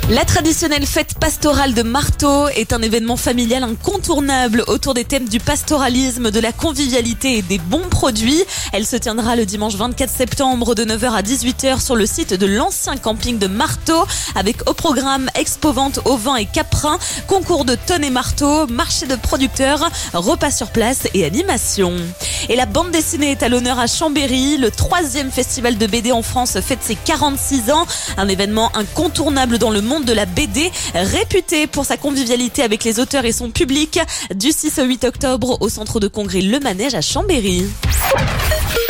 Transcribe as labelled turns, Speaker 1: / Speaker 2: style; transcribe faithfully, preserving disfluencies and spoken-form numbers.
Speaker 1: La traditionnelle fête pastorale de Marteau est un événement familial incontournable autour des thèmes du pastoralisme, de la convivialité et des bons produits. Elle se tiendra le dimanche vingt-quatre septembre de neuf heures à dix-huit heures sur le site de l'ancien camping de Marteau, avec au programme expo-vente au vin et caprin, concours de tonnes et marteaux, marché de producteurs, repas sur place et animation. Et la bande dessinée est à l'honneur à Chambéry. Le troisième festival de B D en France fête ses quarante-six ans. Un événement incontournable dans le monde de la B D, réputé pour sa convivialité avec les auteurs et son public, du six au huit octobre au centre de congrès Le Manège à Chambéry.